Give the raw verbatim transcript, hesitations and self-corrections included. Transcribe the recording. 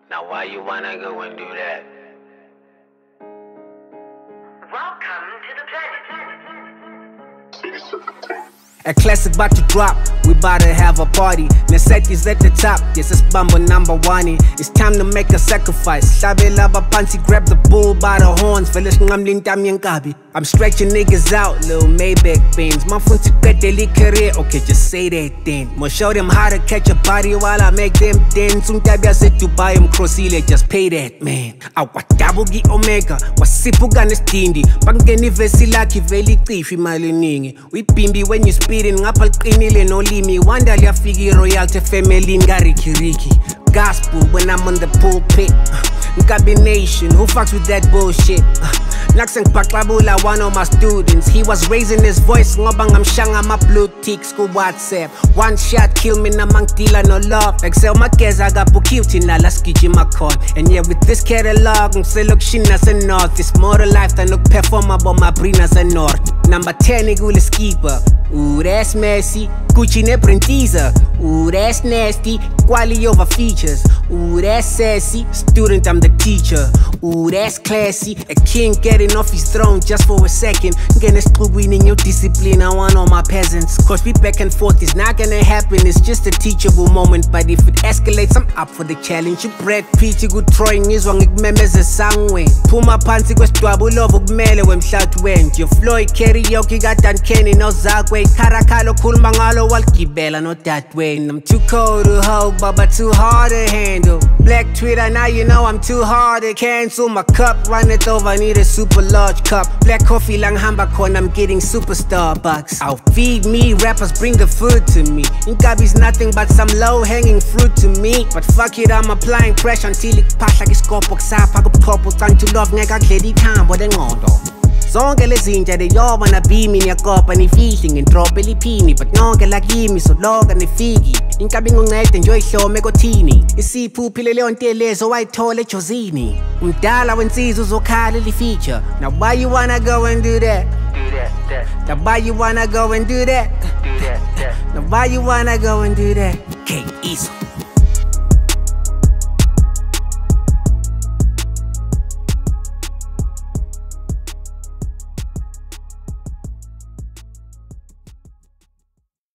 Now why you wanna go and do that? Welcome to the planet. A classic about to drop, we bout to have a party. Necessities at the top, yes it's Bumble number one. It's time to make a sacrifice. Hlabela abapansi, grab the bull by the horns. Vele sinqamla intami yenkabi. I'm stretching niggas out, little Maybach beans. Mafuna uqedela career, okay just say that then. Mo show them how to catch a body while I make them dance. Untabi yase Dubai umcrossile, just pay that man. Awadabu ki Omega, wasiphuka nesdindi. Bangena ivesi lakhe vele icifa imali eningi. Uyibhimbi when you speeding, ngapha liqinile nolimi. Wanda liyafika i-royalty family ngarikiriki. Gospel when I'm on the pulpit. Combination, who fucks with that bullshit? Nakseng Paklabula, one of my students. He was raising his voice, ngobang I'm shanga my blue ticks ku WhatsApp. One shot kill me namang tila no love. Excel makeza gapukiuti na laskiji makon. And yeah, with this catalog, ngselok shina sa north. It's more to life than look perform about my brina sa north. Number ten igule skipper. Ooh, that's messy. Gucci ne prentiza. Ooh, that's nasty. Quality over features. Ooh, that's sassy. Student, I'm the teacher. Ooh, that's classy. A king getting off his throne just for a second. Gonna screw winning your discipline. I want all my peasants. Cause we back and forth is not gonna happen. It's just a teachable moment. But if it escalates, I'm up for the challenge. You Brad Pitt, you good throwing is wrong. Ikmemeza sangwe. Puma pansi kwesdwabu love kumele wemhlathu wenje. Floyd karaoke got Dan Kenny no Zagwe. Karakalo khuluma ngalo walgibela no that way. I'm too cold to hold, but too hard to handle. Black Twitter, now you know I'm too hard to cancel. My cup, run it over, need a super large cup. Black coffee lang hamba corn, I'm getting super Starbucks. I'll feed me, rappers bring the food to me. Inkabi's nothing but some low-hanging fruit to me. But fuck it, I'm applying pressure until it pass like a scope. Sapa kuphopho trying to love ngeka kudlela ithambo lengqondo. Zonke lezinja leyoba nabimi niyakopa nifihle ngendrobe liphini. But nonke lakimi soloka nifiki. Inkabi ngoncede nje oyihlome kothini. Isiphuphile leyo ntelezo wayithola ejozini. Umdala wensizwe uzokhala li-feature. Now why you wanna go and do that? Do that, that, Now why you wanna go and do that? do that, that. Now why you wanna go and do that? K East